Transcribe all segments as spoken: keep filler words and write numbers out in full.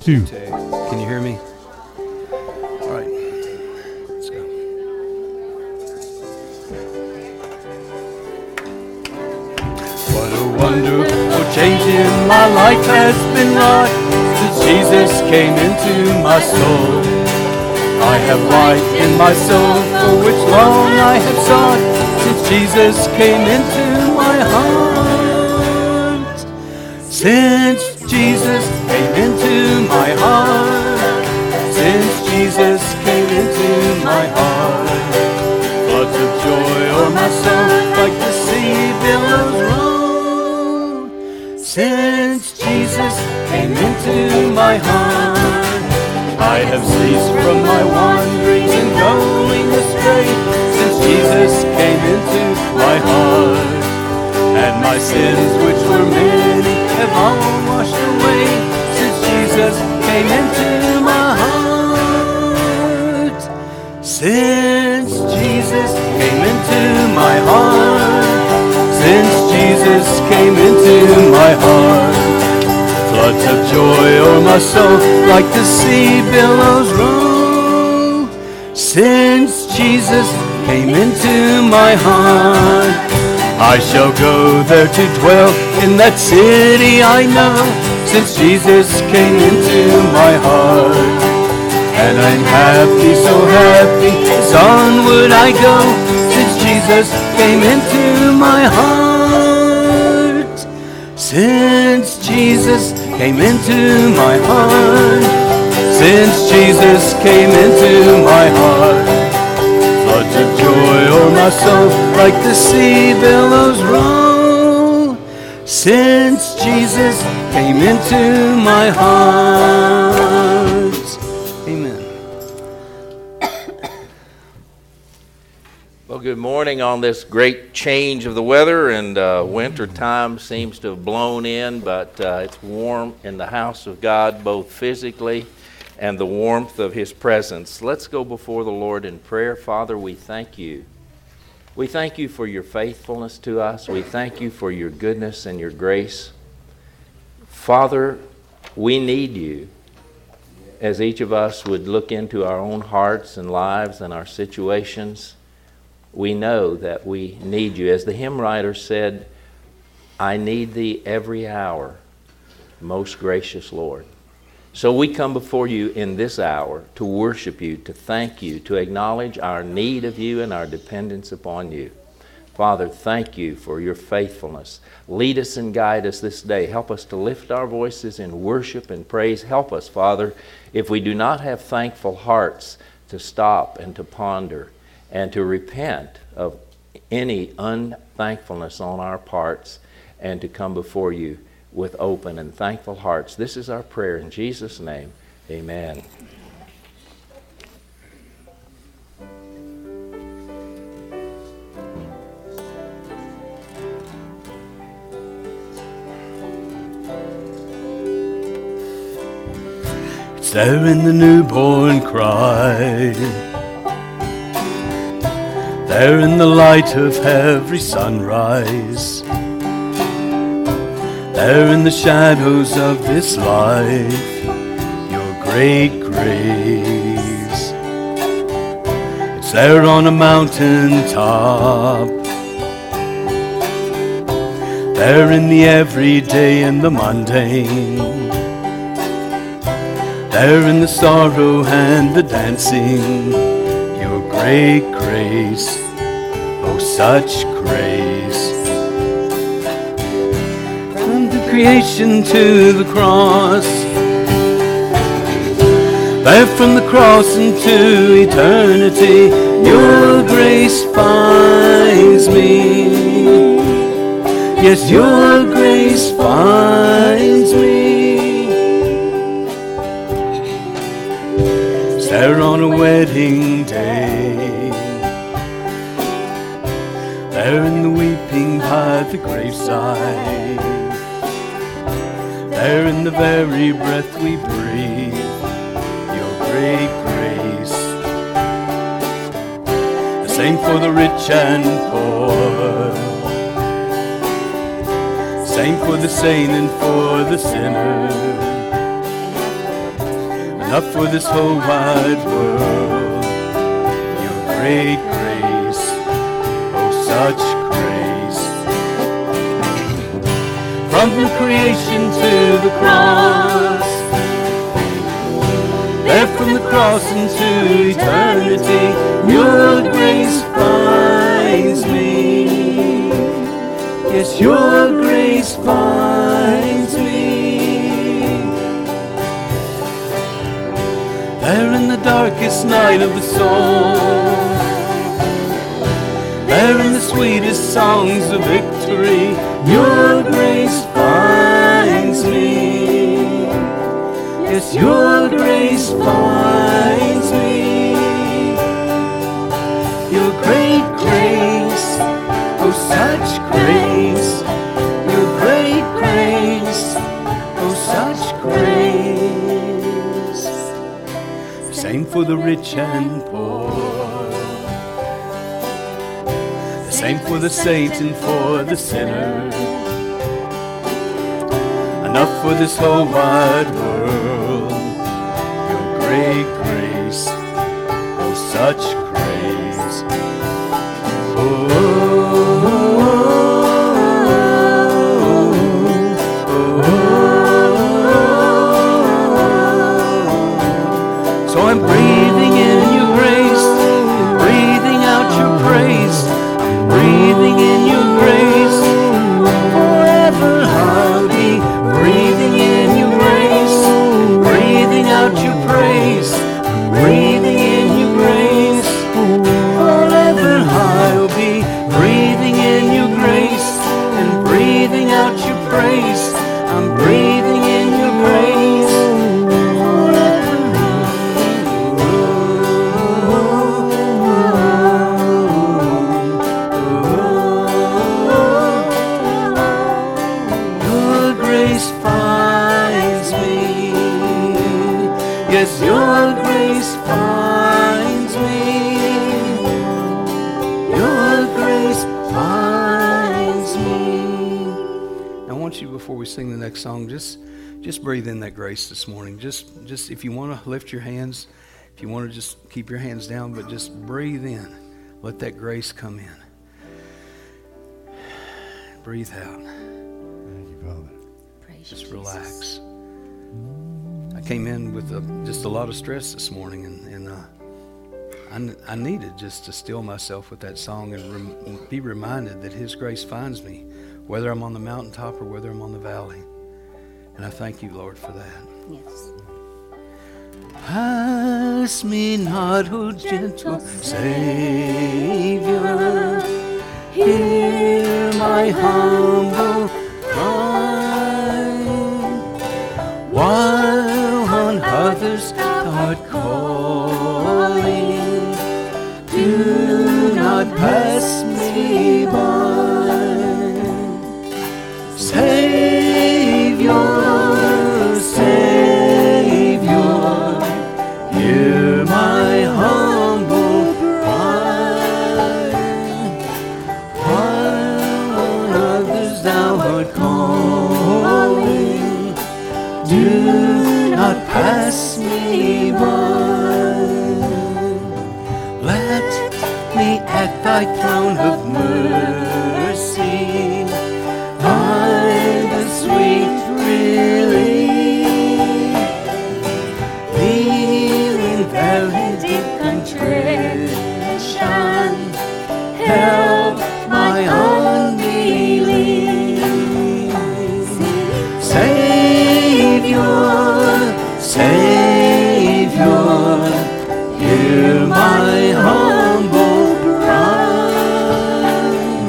two. Can you hear me? All right, let's go. What a wonderful change in my life has been wrought since Jesus came into my soul. I have light in my soul for which long I have sought since Jesus came into my heart. Since Jesus came into my heart. Since Jesus came into my heart. Floods of joy o'er my soul like the sea billows roll. Since Jesus came into my heart. I have ceased from my wandering and going astray since Jesus came into my heart. And my sins, which were many, have all washed away since Jesus came into my heart. Since Jesus came into my heart. Since Jesus came into my heart. Floods of joy o'er my soul like the sea billows roll. Since Jesus came into my heart. I shall go there to dwell in that city I know, since Jesus came into my heart. And I'm happy, so happy, as onward I go, since Jesus came into my heart. Since Jesus came into my heart. Since Jesus came into my heart. Floods of joy o'er my soul like the sea billows roll. Since Jesus came into my heart. Amen. Well, good morning on this great change of the weather, and uh, winter time seems to have blown in, but uh, it's warm in the house of God, both physically and the warmth of His presence. Let's go before the Lord in prayer. Father, we thank you. We thank you for your faithfulness to us. We thank you for your goodness and your grace. Father, we need you, as each of us would look into our own hearts and lives and our situations. We know that we need you. As the hymn writer said, I need thee every hour, most gracious Lord. So we come before you in this hour to worship you, to thank you, to acknowledge our need of you and our dependence upon you. Father, thank you for your faithfulness. Lead us and guide us this day. Help us to lift our voices in worship and praise. Help us, Father, if we do not have thankful hearts, to stop and to ponder and to repent of any unthankfulness on our parts and to come before you with open and thankful hearts. This is our prayer in Jesus' name. Amen. It's there in the newborn cry, there in the light of every sunrise, there in the shadows of this life, your great grace. It's there on a mountain top, there in the everyday and the mundane, there in the sorrow and the dancing, your great grace, oh such grace. Creation to the cross, there from the cross into eternity, your grace finds me. Yes, your grace finds me. There on a wedding day, there in the weeping by the graveside, there in the very breath we breathe, your great grace. The same for the rich and poor, same for the saint and for the sinner, enough for this whole wide world. Your great grace, oh such grace. From the creation to the cross, there from the cross into eternity, your grace finds me. Yes, your grace finds me. There in the darkest night of the soul, there in the sweetest songs of victory, your grace finds me. Yes, your grace finds me. Your great grace, oh such grace. Your great grace, oh such grace. Same for the rich and poor, the same for the saint and for the sinner. Enough for this whole wide world. Your great grace, oh such grace. Oh, oh, oh. So I'm breathing in your grace, breathing out your praise. I'm breathing in your grace. Forever I'll be breathing in your grace, breathing out your praise, breathing in your grace. Forever I'll be breathing in your grace and breathing out your praise. I'm breathing in your grace. Forever your grace finds me. Yes, your grace finds me. Your grace finds me. Now I want you, before we sing the next song, just just breathe in that grace this morning. Just just if you want to lift your hands, if you want to just keep your hands down, but just breathe in. Let that grace come in. Breathe out. Thank you, Father. Just relax. I came in with a, just a lot of stress this morning, and, and uh, I, I needed just to still myself with that song and rem, be reminded that His grace finds me, whether I'm on the mountaintop or whether I'm on the valley. And I thank you, Lord, for that. Yes. Pass me not, O gentle Savior, hear my humble cry, while on others thou art calling, do not pass me by. Savior, Savior, hear my humble cry, while on others thou art calling, do not pass me by. Let me at thy throne of mercy find the sweet relief, healing valley deep contrition, help my unbelief. Savior, Savior, hear my humble cry,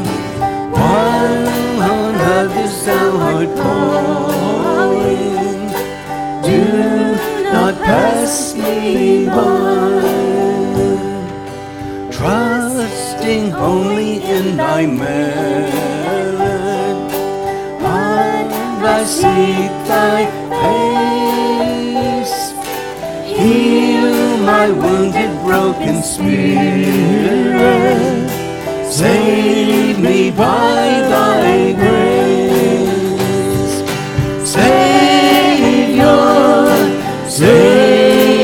while on others thou art calling, do not pass me by. Trusting only in thy merit, I seek thy face. Heal my wounded, broken spirit. Save me by thy grace. Savior, Savior,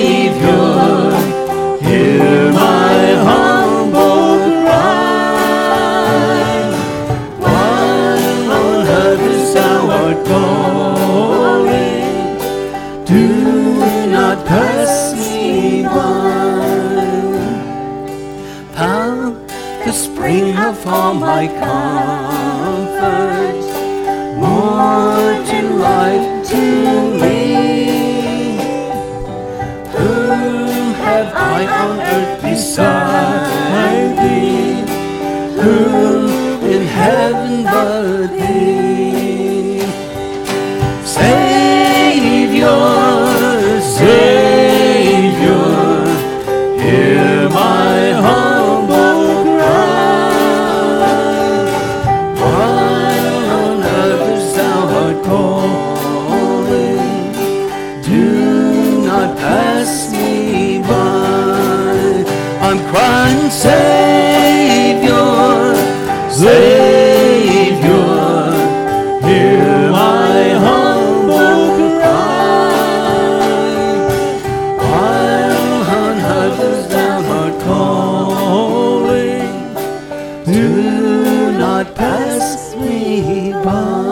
my comfort, more to life to me. Who have I on earth beside thee? Who in heaven but thee? Savior, Savior, hear my humble cry. While on others thou art calling, do not pass me by. I'm crying, Savior, Savior, hear my humble cry. While on others thou art calling, do not pass me by.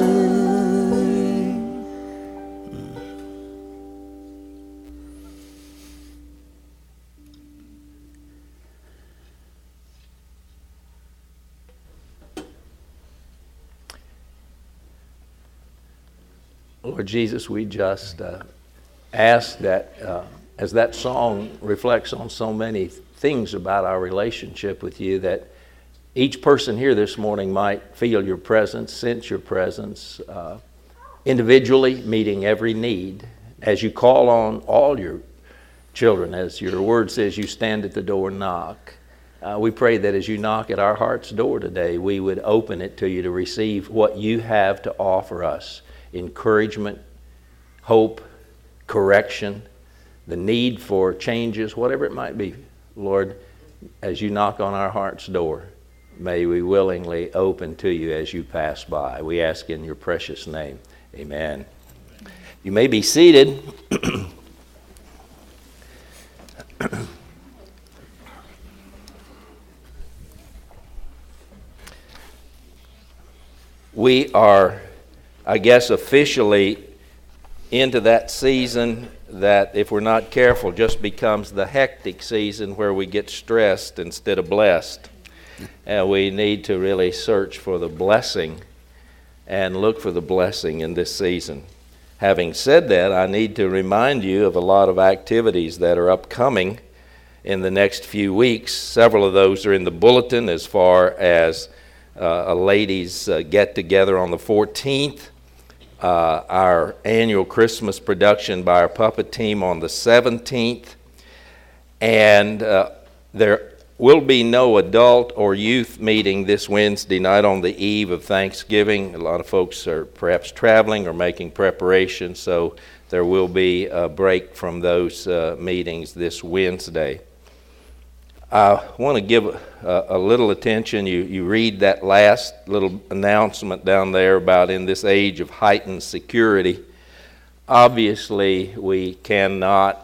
Lord Jesus, we just uh, ask that uh, as that song reflects on so many things about our relationship with you, that each person here this morning might feel your presence, sense your presence, uh, individually meeting every need as you call on all your children. As your word says, you stand at the door and knock. Uh, we pray that as you knock at our heart's door today, we would open it to you to receive what you have to offer us. Encouragement, hope, correction, the need for changes, whatever it might be. Lord, as you knock on our heart's door, may we willingly open to you as you pass by. We ask in your precious name. Amen. You may be seated. We are, I guess, officially into that season that, if we're not careful, just becomes the hectic season where we get stressed instead of blessed. And we need to really search for the blessing and look for the blessing in this season. Having said that, I need to remind you of a lot of activities that are upcoming in the next few weeks. Several of those are in the bulletin, as far as uh, a ladies' uh, get-together on the fourteenth, uh, our annual Christmas production by our puppet team on the seventeenth, and uh, there will be no adult or youth meeting this Wednesday night on the eve of Thanksgiving. A lot of folks are perhaps traveling or making preparations, so there will be a break from those uh, meetings this Wednesday. I want to give a, a little attention. You, you read that last little announcement down there about in this age of heightened security. Obviously, we cannot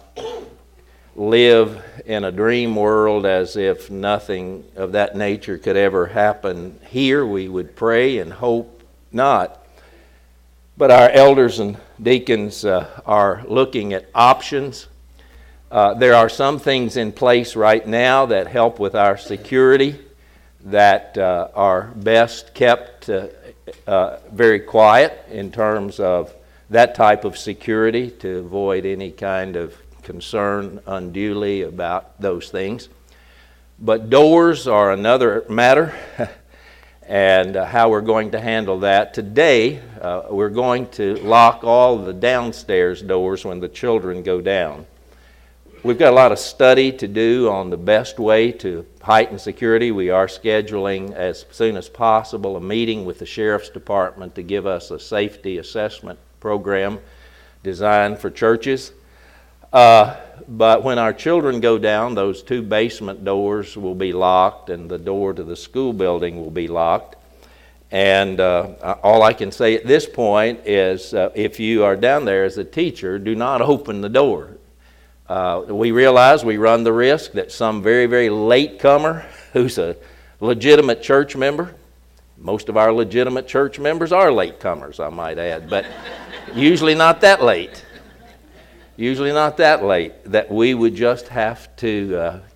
live in a dream world as if nothing of that nature could ever happen here. We would pray and hope not. But our elders and deacons uh, are looking at options. Uh, there are some things in place right now that help with our security that uh, are best kept uh, uh, very quiet in terms of that type of security, to avoid any kind of concern unduly about those things. But doors are another matter, and uh, how we're going to handle that. Today, uh, we're going to lock all the downstairs doors when the children go down. We've got a lot of study to do on the best way to heighten security. We are scheduling as soon as possible a meeting with the Sheriff's Department to give us a safety assessment program designed for churches. Uh, but when our children go down, those two basement doors will be locked, and the door to the school building will be locked. And uh, all I can say at this point is uh, if you are down there as a teacher, do not open the door. Uh, we realize we run the risk that some very, very late comer who's a legitimate church member, most of our legitimate church members are late comers, I might add, but usually not that late. Usually not that late, that we would just have to uh,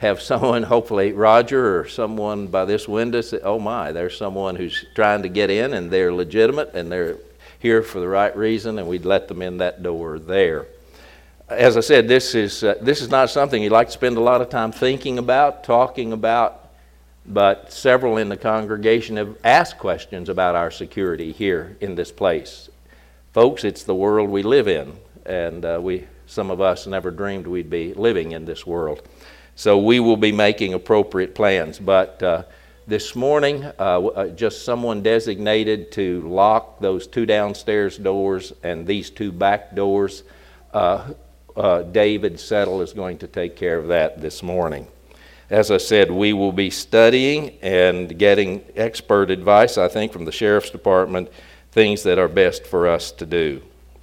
have someone, hopefully Roger or someone by this window say, oh my, there's someone who's trying to get in and they're legitimate and they're here for the right reason, and we'd let them in that door there. As I said, this is, uh, this is not something you'd like to spend a lot of time thinking about, talking about, but several in the congregation have asked questions about our security here in this place. Folks, it's the world we live in, and uh, we, some of us never dreamed we'd be living in this world. So we will be making appropriate plans. But uh, this morning, uh, just someone designated to lock those two downstairs doors and these two back doors. Uh, uh, David Settle is going to take care of that this morning. As I said, we will be studying and getting expert advice, I think, from the Sheriff's Department, things that are best for us to do.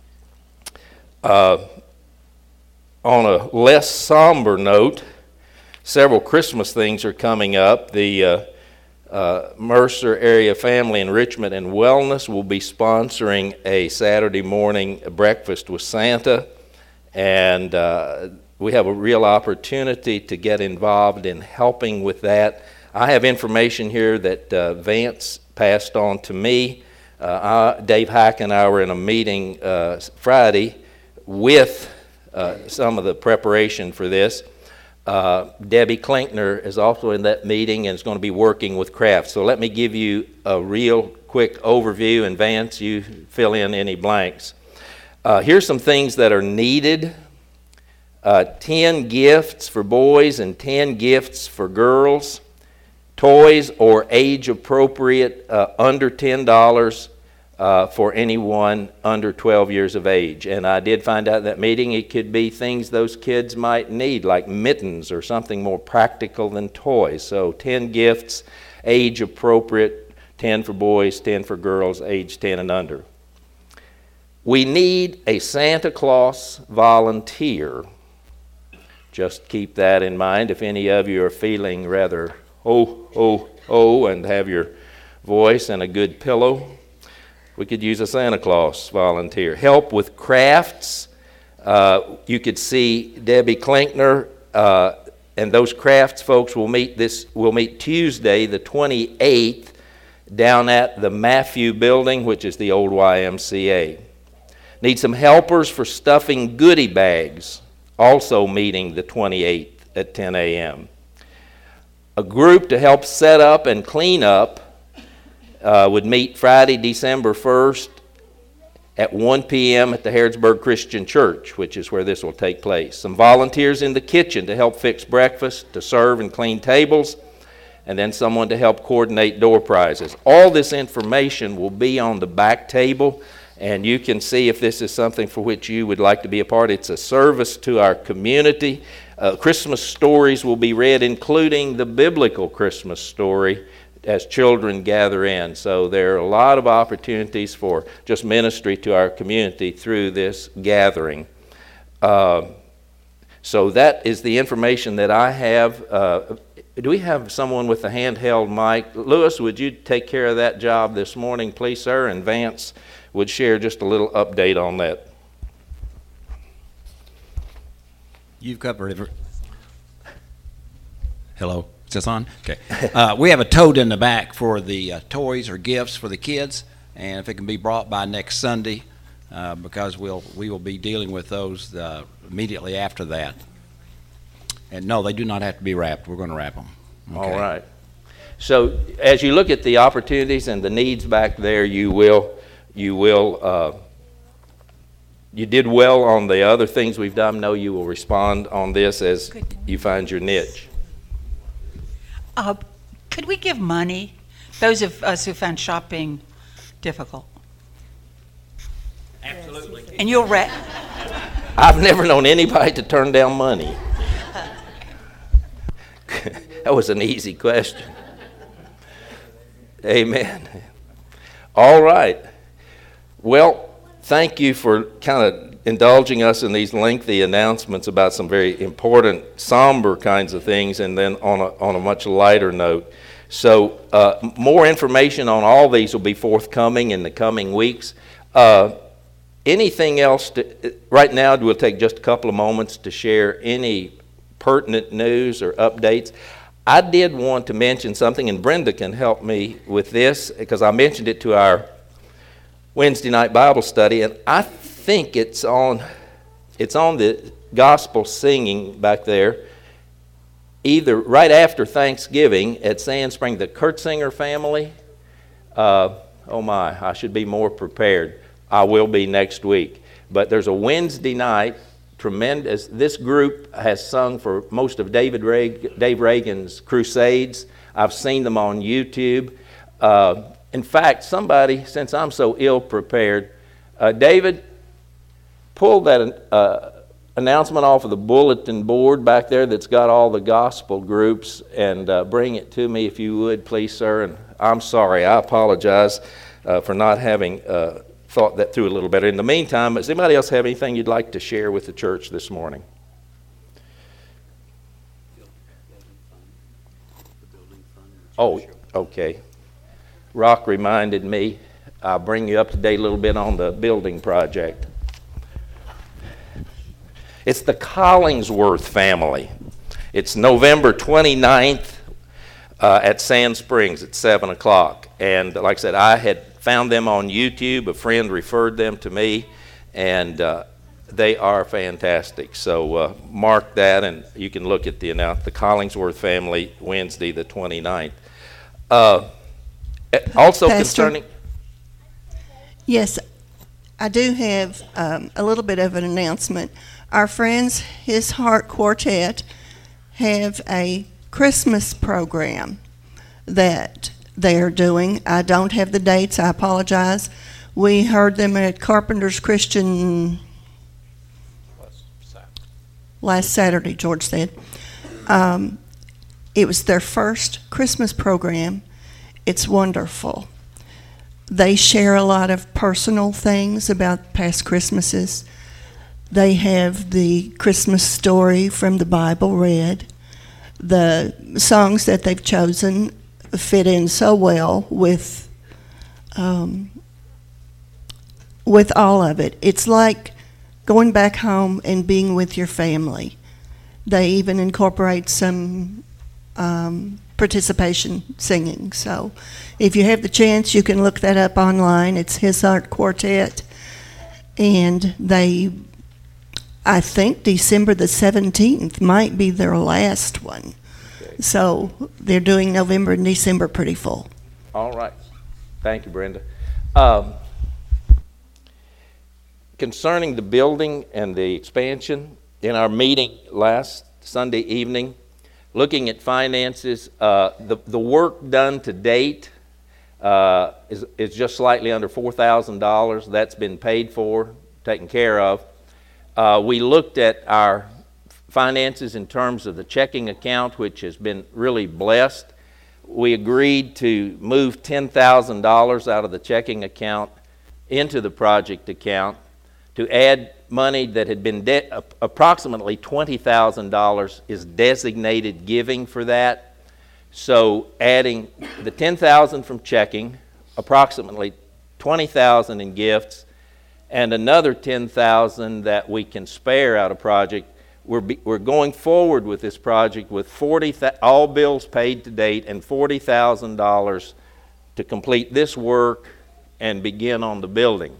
Uh, on a less somber note, several Christmas things are coming up. The uh, uh, Mercer Area Family Enrichment and Wellness will be sponsoring a Saturday morning breakfast with Santa, and uh, we have a real opportunity to get involved in helping with that. I have information here that uh, Vance passed on to me. Uh, I, Dave Hack and I were in a meeting uh, Friday with uh, some of the preparation for this. Uh, Debbie Klinkner is also in that meeting and is going to be working with Kraft. So let me give you a real quick overview, and Vance, you fill in any blanks. Uh, here's some things that are needed. Uh, ten gifts for boys and ten gifts for girls. Toys or age-appropriate uh, under ten dollars uh, for anyone under twelve years of age. And I did find out in that meeting it could be things those kids might need, like mittens or something more practical than toys. So ten gifts, age-appropriate, ten for boys, ten for girls, age ten and under. We need a Santa Claus volunteer. Just keep that in mind. If any of you are feeling rather oh, oh, oh, and have your voice and a good pillow, we could use a Santa Claus volunteer. Help with crafts. Uh, you could see Debbie Klinkner, uh, and those crafts folks will meet this. Will meet Tuesday, the twenty-eighth, down at the Matthew Building, which is the old Y M C A. Need some helpers for stuffing goodie bags. Also meeting the twenty-eighth at ten a.m. A group to help set up and clean up uh, would meet Friday, December first at one p.m. at the Harrodsburg Christian Church, which is where this will take place. Some volunteers in the kitchen to help fix breakfast, to serve and clean tables, and then someone to help coordinate door prizes. All this information will be on the back table, and you can see if this is something for which you would like to be a part. It's a service to our community. Uh, Christmas stories will be read, including the biblical Christmas story, as children gather in. So there are a lot of opportunities for just ministry to our community through this gathering. Uh, so that is the information that I have. Uh, do we have someone with a handheld mic? Lewis, would you take care of that job this morning, please, sir? And Vance would share just a little update on that. You've covered it. Hello, is this on? Okay. Uh, we have a tote in the back for the uh, toys or gifts for the kids, and if it can be brought by next Sunday, uh, because we'll we will be dealing with those uh, immediately after that. And no, they do not have to be wrapped. We're going to wrap them. Okay. All right. So as you look at the opportunities and the needs back there, you will you will. Uh, You did well on the other things we've done. No, you will respond on this as Good. you find your niche. Uh, could we give money? Those of us who found shopping difficult. Absolutely. And you'll re- I've never known anybody to turn down money. That was an easy question. Amen. All right. Well, thank you for kind of indulging us in these lengthy announcements about some very important, somber kinds of things, and then on a, on a much lighter note. So uh, more information on all these will be forthcoming in the coming weeks. Uh, anything else? To, right now, we'll take just a couple of moments to share any pertinent news or updates. I did want to mention something, and Brenda can help me with this, because I mentioned it to our Wednesday night Bible study, and I think it's on, it's on the gospel singing back there, either right after Thanksgiving at Sand Spring, the Kurtzinger family. Uh, oh my, I should be more prepared. I will be next week. But there's a Wednesday night, tremendous. This group has sung for most of David Reagan, Dave Reagan's crusades. I've seen them on YouTube. Uh, in fact, somebody, since I'm so ill prepared, uh, David, pull that uh, announcement off of the bulletin board back there that's got all the gospel groups, and uh, bring it to me if you would, please, sir. And I'm sorry, I apologize uh, for not having uh, thought that through a little better. In the meantime, does anybody else have anything you'd like to share with the church this morning? Oh, okay. Rock reminded me, I'll bring you up to date a little bit on the building project. It's the Collingsworth family. It's November twenty-ninth uh, at Sand Springs at seven o'clock. And like I said, I had found them on YouTube. A friend referred them to me, and uh, they are fantastic. So uh, mark that, and you can look at the announcement. The Collingsworth family, Wednesday the twenty-ninth. Uh, also Pastor, concerning... Yes, I do have um, a little bit of an announcement. Our friends, His Heart Quartet, have a Christmas program that they are doing. I don't have the dates. I apologize. We heard them at Carpenter's Christian last Saturday, George said. Um, it was their first Christmas program. It's wonderful. They share a lot of personal things about past Christmases. They have the Christmas story from the Bible read. The songs that they've chosen fit in so well with um, with all of it. It's like going back home and being with your family. They even incorporate some um, participation singing. So if you have the chance, you can look that up online. It's His Heart Quartet. And they, I think December the seventeenth might be their last one. So they're doing November and December pretty full. All right. Thank you, Brenda. Um, concerning the building and the expansion, in our meeting last Sunday evening, looking at finances, uh, the, the work done to date uh, is, is just slightly under four thousand dollars. That's been paid for, taken care of. Uh, we looked at our finances in terms of the checking account, which has been really blessed. We agreed to move ten thousand dollars out of the checking account into the project account to add money that had been de- approximately twenty thousand dollars is designated giving for that. So adding the ten thousand dollars from checking, approximately twenty thousand dollars in gifts, and another ten thousand dollars that we can spare out of project. We're, be, we're going forward with this project with forty all bills paid to date and forty thousand dollars to complete this work and begin on the building.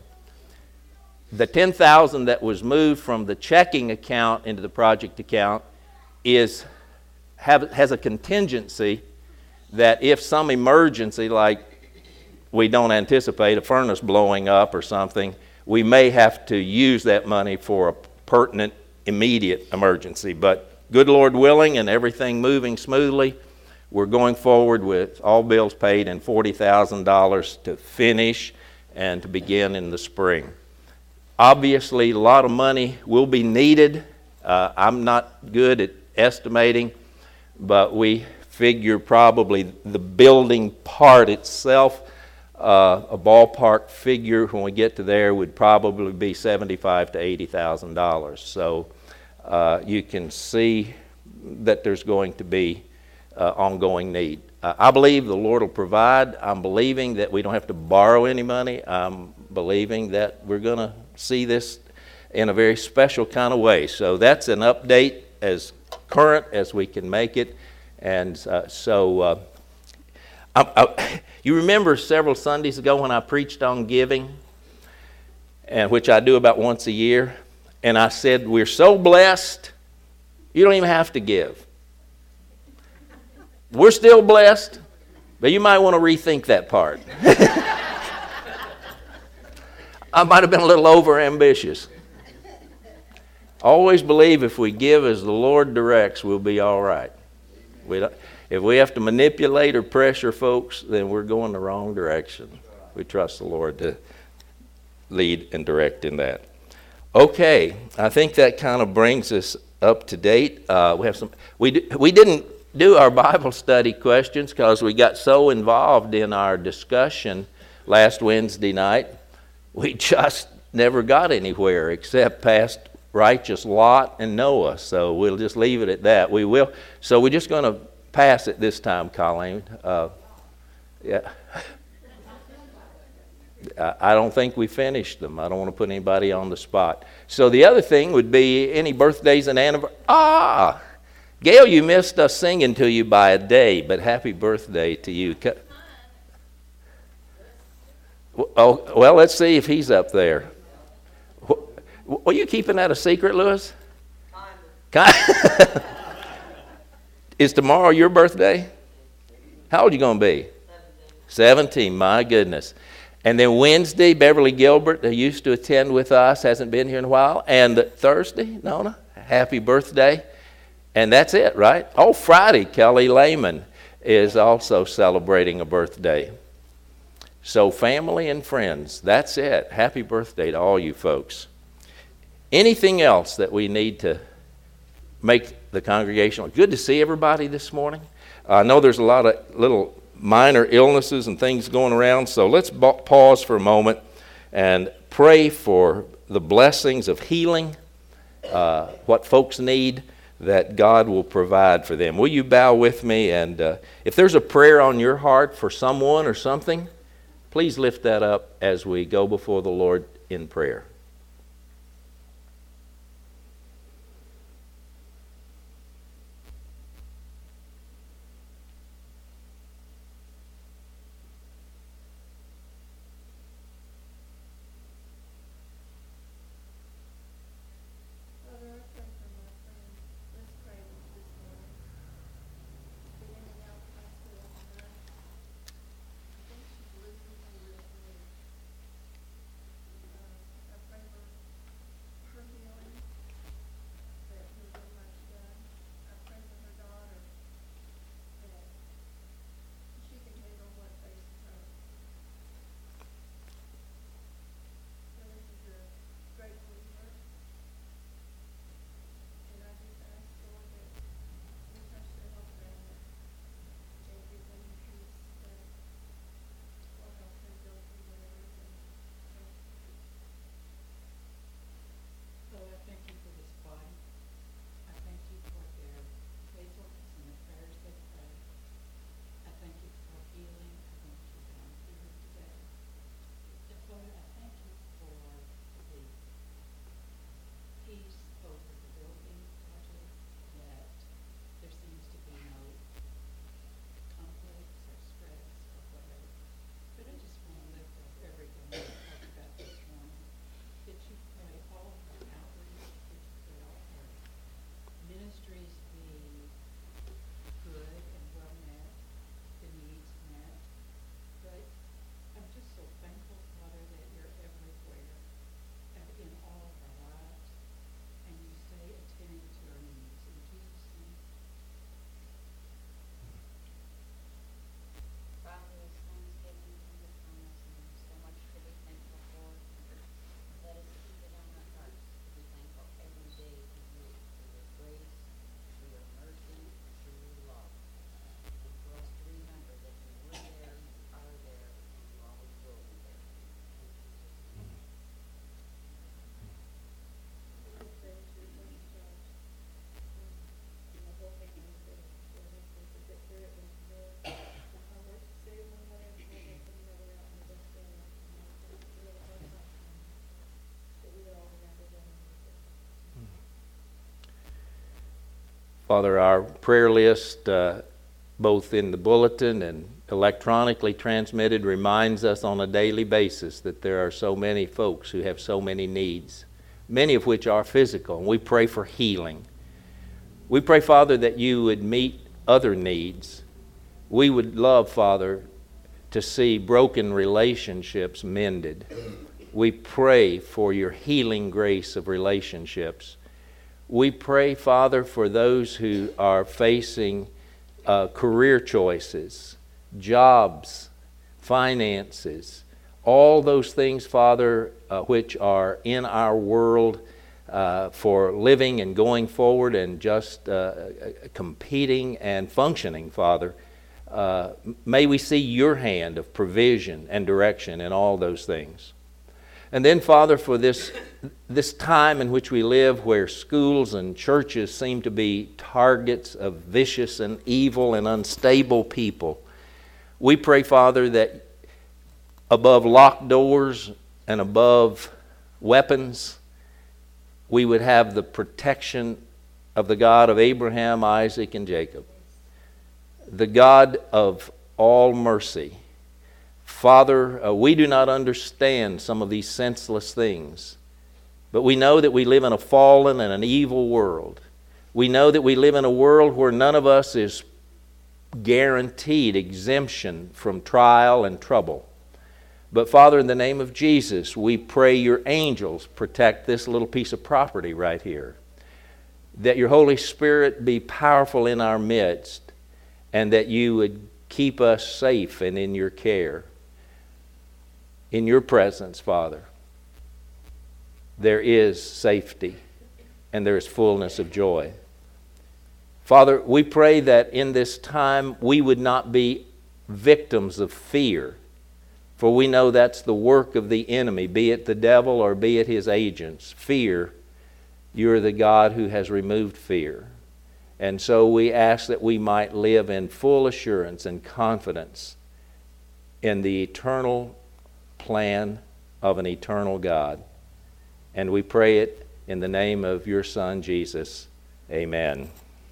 The ten thousand dollars that was moved from the checking account into the project account is have, has a contingency that if some emergency, like we don't anticipate a furnace blowing up or something, we may have to use that money for a pertinent immediate emergency. But good Lord willing and everything moving smoothly, we're going forward with all bills paid and forty thousand dollars to finish and to begin in the spring. Obviously, a lot of money will be needed. Uh, I'm not good at estimating, but we figure probably the building part itself, uh, a ballpark figure when we get to there would probably be seventy-five thousand to eighty thousand dollars. So uh, you can see that there's going to be uh, ongoing need. Uh, I believe the Lord will provide. I'm believing that we don't have to borrow any money. I'm believing that we're going to see this in a very special kind of way. So that's an update as current as we can make it. And uh, so, uh, I, I, you remember several Sundays ago when I preached on giving, and which I do about once a year, and I said, we're so blessed, you don't even have to give. We're still blessed, but you might want to rethink that part. I might have been a little over-ambitious. Always believe if we give as the Lord directs, we'll be all right. We don't, if we have to manipulate or pressure folks, then we're going the wrong direction. We trust the Lord to lead and direct in that. Okay, I think that kind of brings us up to date. Uh, we have some. We d- we didn't do our Bible study questions because we got so involved in our discussion last Wednesday night. We just never got anywhere except past righteous Lot and Noah. So we'll just leave it at that. We will. So we're just going to pass it this time, Colleen. Uh, yeah. I don't think we finished them. I don't want to put anybody on the spot. So the other thing would be any birthdays and anniversaries. Ah, Gail, you missed us singing to you by a day, but happy birthday to you. Oh, well, let's see if he's up there. Are you keeping that a secret, Lewis? Kind of. Is tomorrow your birthday? How old are you going to be? seventeen, my goodness. And then Wednesday, Beverly Gilbert, who used to attend with us, hasn't been here in a while. And Thursday, Nona, happy birthday. And that's it, right? Oh, Friday, Kelly Lehman is also celebrating a birthday. So family and friends, that's it. Happy birthday to all you folks. Anything else that we need to make the congregation? Good to see everybody this morning. I know there's a lot of little minor illnesses and things going around, so let's ba- pause for a moment and pray for the blessings of healing, uh, what folks need, that God will provide for them. Will you bow with me? And uh, if there's a prayer on your heart for someone or something, please lift that up as we go before the Lord in prayer. Father, our prayer list, uh, both in the bulletin and electronically transmitted, reminds us on a daily basis that there are so many folks who have so many needs, many of which are physical, and we pray for healing. We pray, Father, that you would meet other needs. We would love, Father, to see broken relationships mended. We pray for your healing grace of relationships. We pray, Father, for those who are facing uh, career choices, jobs, finances, all those things, Father, uh, which are in our world uh, for living and going forward and just uh, competing and functioning, Father. Uh, may we see your hand of provision and direction in all those things. And then, Father, for this, this time in which we live, where schools and churches seem to be targets of vicious and evil and unstable people, we pray, Father, that above locked doors and above weapons, we would have the protection of the God of Abraham, Isaac, and Jacob, the God of all mercy. Father, uh, we do not understand some of these senseless things, but we know that we live in a fallen and an evil world. We know that we live in a world where none of us is guaranteed exemption from trial and trouble. But Father, in the name of Jesus, we pray your angels protect this little piece of property right here, that your Holy Spirit be powerful in our midst, and that you would keep us safe and in your care. In your presence, Father, there is safety and there is fullness of joy. Father, we pray that in this time we would not be victims of fear, for we know that's the work of the enemy, be it the devil or be it his agents. Fear, you're the God who has removed fear. And so we ask that we might live in full assurance and confidence in the eternal plan of an eternal God. And we pray it in the name of your Son, Jesus. Amen.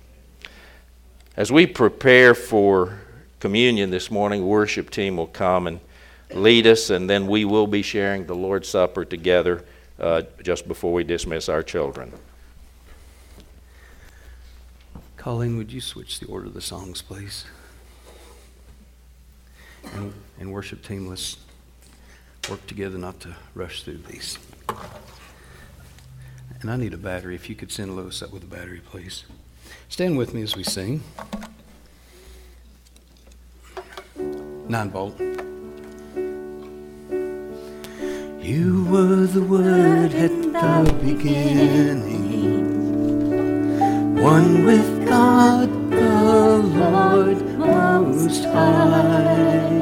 As we prepare for communion this morning, worship team will come and lead us, and then we will be sharing the Lord's Supper together uh, just before we dismiss our children. Colleen, would you switch the order of the songs, please? And, and worship team, let's work together not to rush through these. And I need a battery. If you could send Lewis up with a battery, please. Stand with me as we sing. Nine volt. You were the Word at the beginning, one with God the Lord Most High.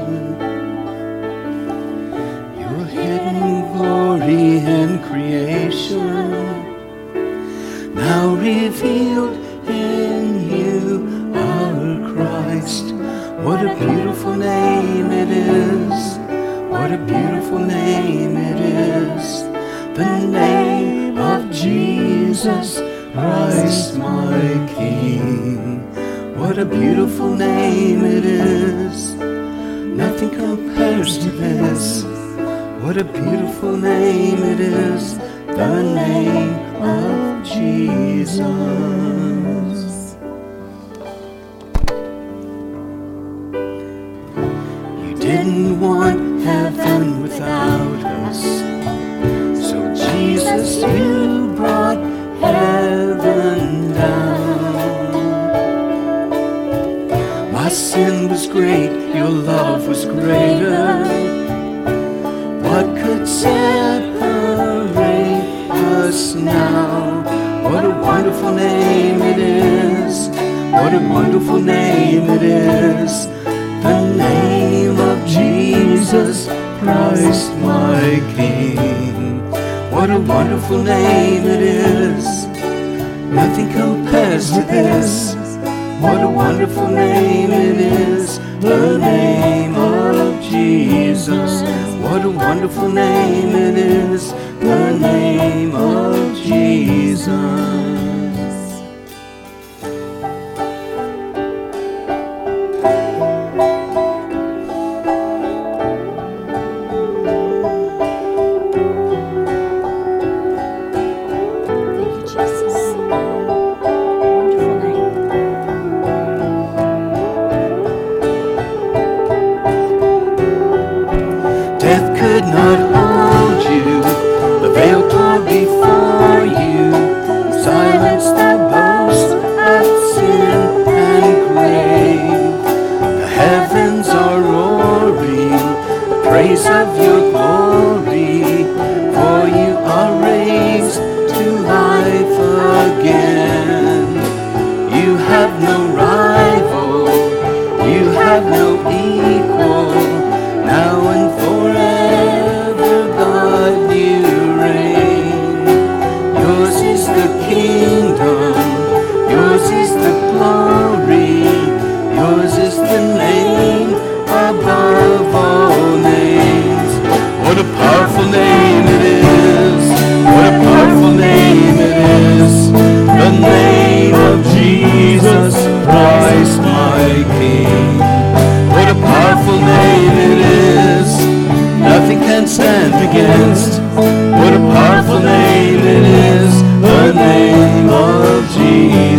Your hidden glory in creation, now revealed in you, our Christ. What a beautiful name it is. What a beautiful name it is. The name of Jesus Christ, my King. What a beautiful name it is. Nothing compares to this. What a beautiful name it is. The name of Jesus. You didn't want heaven without us, so Jesus, you brought heaven down. My sin was great, your love was greater. What could separate us now? What a wonderful name it is. What a wonderful name it is. The name of Jesus Christ, my King. What a wonderful name it is. Nothing compares to this. What a wonderful name it is. The name of Jesus. What a wonderful name it is. The name of Jesus.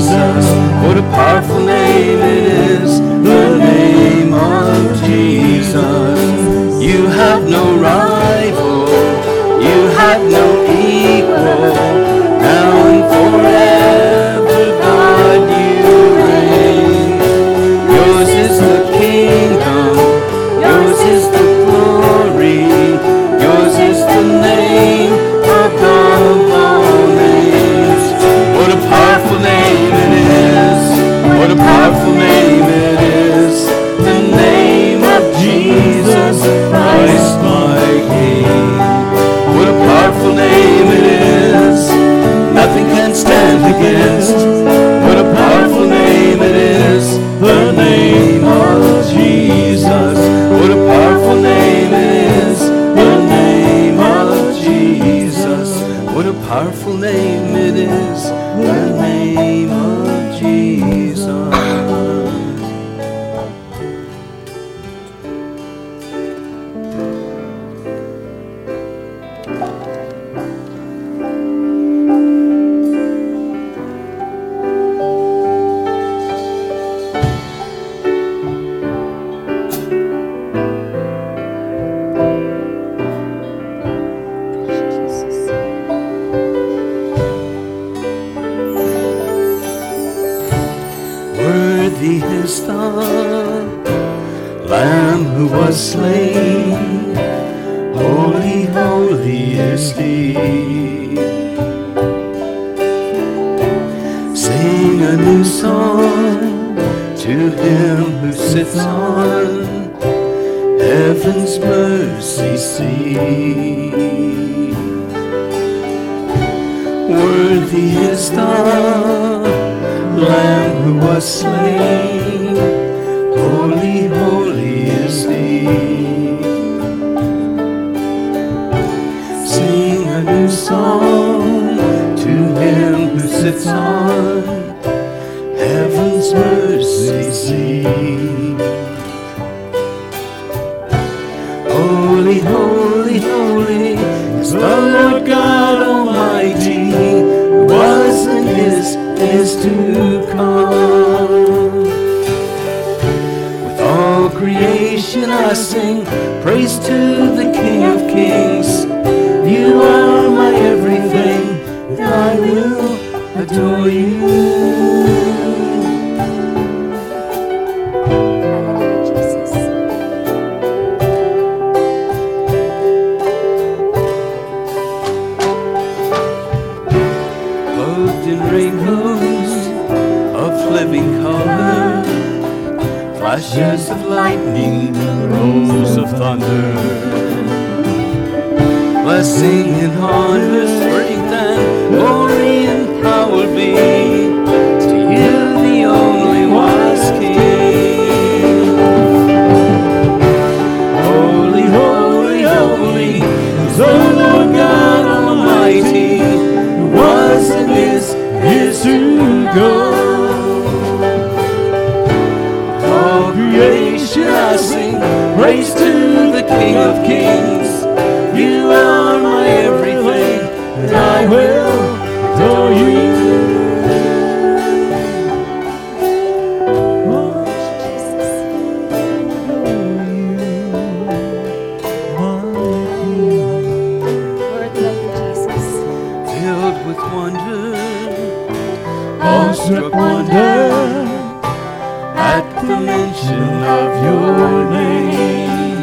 Jesus. What a powerful name it is, the name of Jesus. You have no rival, you have no equal. Now and forever, God, you reign. Yours is the kingdom, yours is the glory, yours is the name above all names. What a powerful name it is, what a powerful name it is, the name of Jesus Christ my King. What a powerful name it is, nothing can stand against. What a powerful name it is, the name of Jesus. What a powerful name it is, the name of Jesus. What a powerful name it is, the name of Jesus. Worthy is the Lamb who was slain, holy, holy is He. Sing a new song to Him who sits on heaven's mercy seat. Worthy is the Lamb who was slain, holy, holy is He. Sing a new song to Him who sits on heaven's mercy seat. Holy, holy, holy is the Lord God Almighty, who was and is and is to come. With all creation I sing praise to the King of Kings. You are my everything, and I will adore you. Flashes of lightning, rolls of thunder, blessing and honor, strength and glory and power be to you, the only wise King. Holy, holy, holy is the Lord God Almighty, who was and is, is to go. Creation I sing praise to the King of Kings. You are my everything, and I will adore you. Oh, Jesus, worthy of you, Jesus. Filled with wonder, awestruck wonder, at the mention of your name.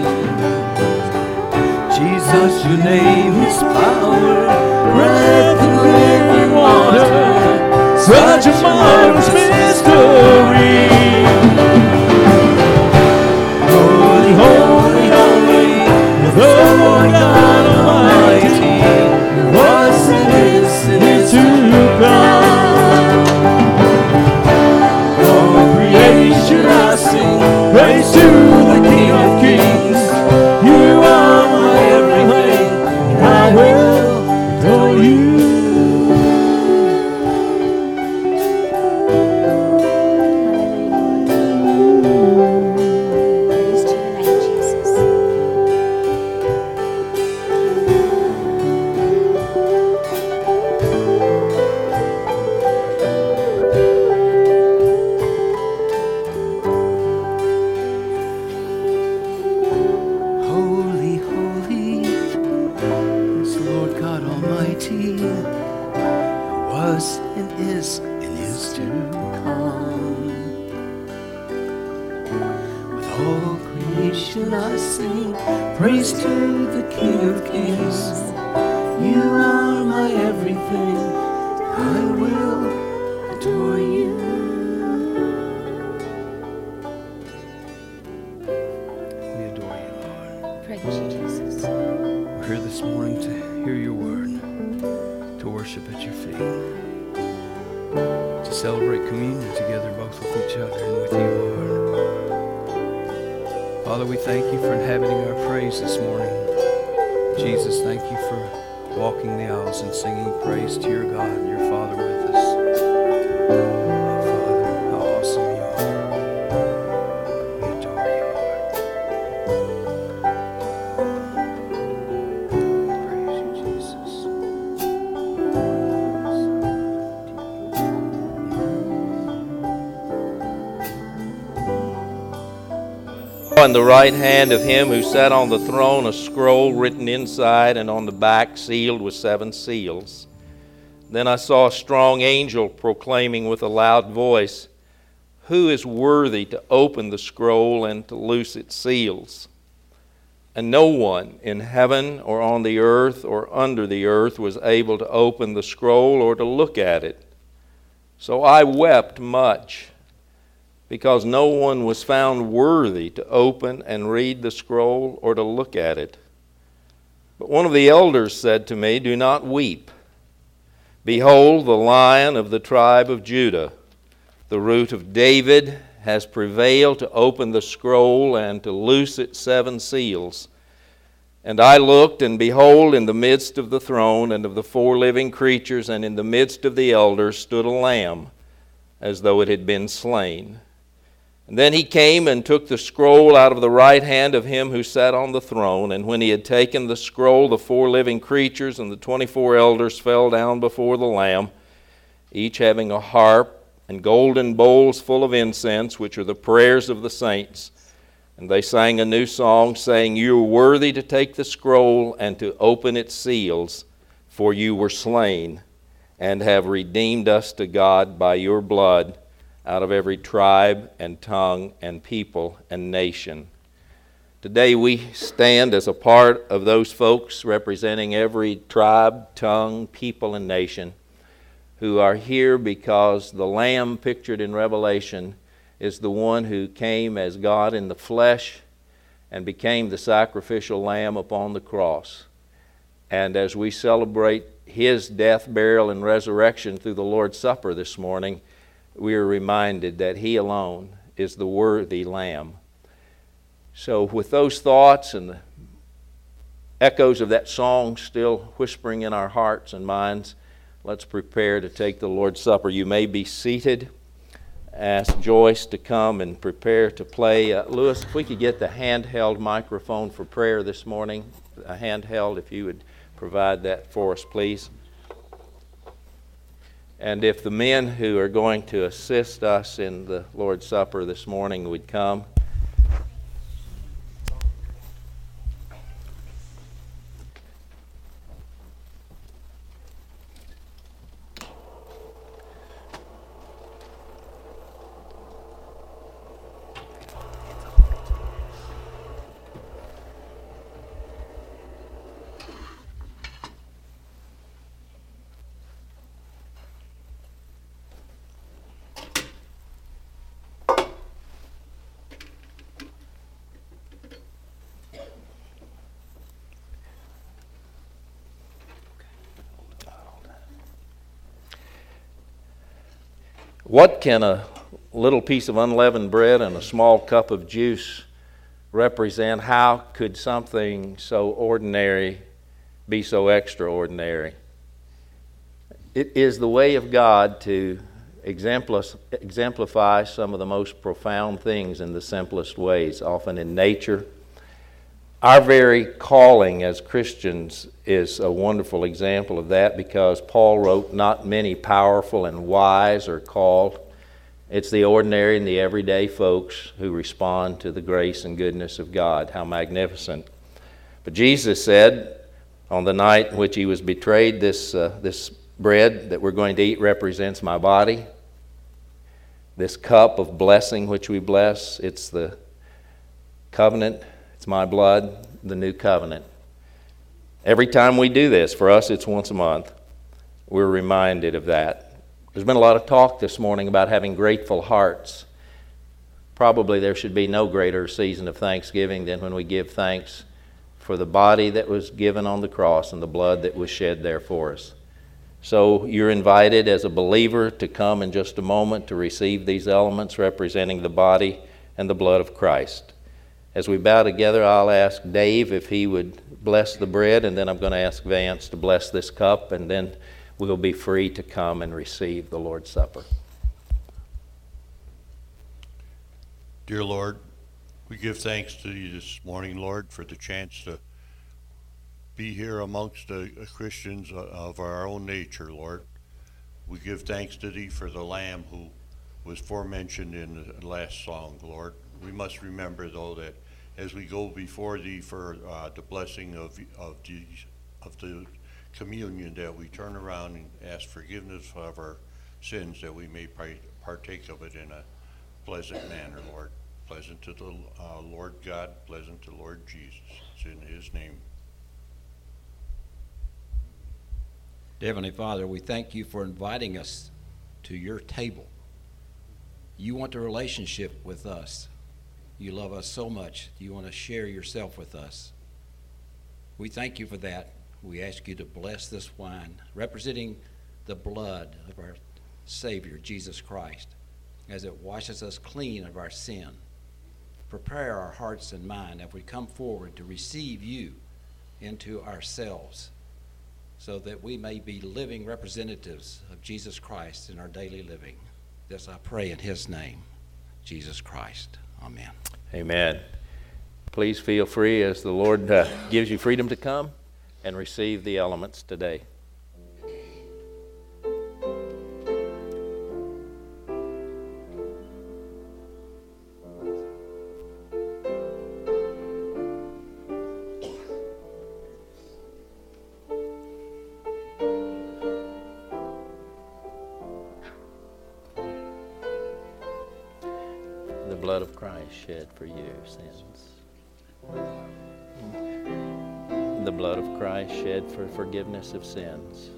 Jesus, your name is power, breath and living water, such a marvelous mystery. Holy, holy, holy is the Lord God Almighty, who was and is and is to come. I sing praise to the King of Kings. You are my everything, and I will adore you. to come. With all creation I sing praise to the King of Kings. You are my everything, I will adore you. We adore you, Lord. Praise you, Jesus. We're here this morning to hear your word, to worship at your feet, to celebrate communion together both with each other and with you, Lord. Father, we thank you for inhabiting our praise this morning. Jesus, thank you for walking the aisles and singing praise to your God and your Father with us. Oh, Father, how awesome you are. We adore you, Lord. Praise you, Jesus. On the right hand of him who sat on the throne, a scroll written inside and on the back, sealed with seven seals. Then I saw a strong angel proclaiming with a loud voice, "Who is worthy to open the scroll and to loose its seals?" And no one in heaven or on the earth or under the earth was able to open the scroll or to look at it. So I wept much, because no one was found worthy to open and read the scroll or to look at it. But one of the elders said to me, "Do not weep. Behold, the Lion of the tribe of Judah, the root of David, has prevailed to open the scroll and to loose its seven seals." And I looked, and behold, in the midst of the throne and of the four living creatures and in the midst of the elders stood a lamb, as though it had been slain. And then he came and took the scroll out of the right hand of him who sat on the throne. And when he had taken the scroll, the four living creatures and the twenty-four elders fell down before the Lamb, each having a harp and golden bowls full of incense, which are the prayers of the saints. And they sang a new song, saying, "You are worthy to take the scroll and to open its seals, for you were slain, and have redeemed us to God by your blood, out of every tribe and tongue and people and nation." Today we stand as a part of those folks representing every tribe, tongue, people, and nation who are here because the Lamb pictured in Revelation is the one who came as God in the flesh and became the sacrificial lamb upon the cross. And as we celebrate his death, burial, and resurrection through the Lord's Supper this morning, we are reminded that he alone is the worthy Lamb. So with those thoughts and the echoes of that song still whispering in our hearts and minds, let's prepare to take the Lord's Supper. You may be seated. Ask Joyce to come and prepare to play. Uh, Lewis, if we could get the handheld microphone for prayer this morning, a handheld, if you would provide that for us, please. And if the men who are going to assist us in the Lord's Supper this morning would come. What can a little piece of unleavened bread and a small cup of juice represent? How could something so ordinary be so extraordinary? It is the way of God to exemplify some of the most profound things in the simplest ways, often in nature. Our very calling as Christians is a wonderful example of that, because Paul wrote, "Not many powerful and wise are called." It's the ordinary and the everyday folks who respond to the grace and goodness of God. How magnificent. But Jesus said on the night in which he was betrayed, this, uh, this bread that we're going to eat represents my body. this cup of blessing which we bless, it's the covenant, it's my blood, the new covenant. Every time we do this, for us it's once a month, we're reminded of that. There's been a lot of talk this morning about having grateful hearts. Probably there should be no greater season of thanksgiving than when we give thanks for the body that was given on the cross and the blood that was shed there for us. So you're invited as a believer to come in just a moment to receive these elements representing the body and the blood of Christ. As we bow together, I'll ask Dave if he would bless the bread, and then I'm going to ask Vance to bless this cup, and then we'll be free to come and receive the Lord's Supper. Dear Lord, we give thanks to you this morning, Lord, for the chance to be here amongst the Christians of our own nature, Lord. We give thanks to thee for the Lamb who was forementioned in the last song, Lord. We must remember, though, that as we go before thee for uh, the blessing of of the, of the communion, that we turn around and ask forgiveness of our sins, that we may partake of it in a pleasant manner, Lord. Pleasant to the uh, Lord God, pleasant to Lord Jesus. It's in his name. Dear Heavenly Father, we thank you for inviting us to your table. You want a relationship with us. You love us so much. You want to share yourself with us. We thank you for that. We ask you to bless this wine, representing the blood of our Savior, Jesus Christ, as it washes us clean of our sin. Prepare our hearts and mind as we come forward to receive you into ourselves, so that we may be living representatives of Jesus Christ in our daily living. This I pray in his name, Jesus Christ. Amen. Amen. Please feel free as the Lord uh, gives you freedom to come and receive the elements today. The blood of Christ shed for your sins. The blood of Christ shed for forgiveness of sins.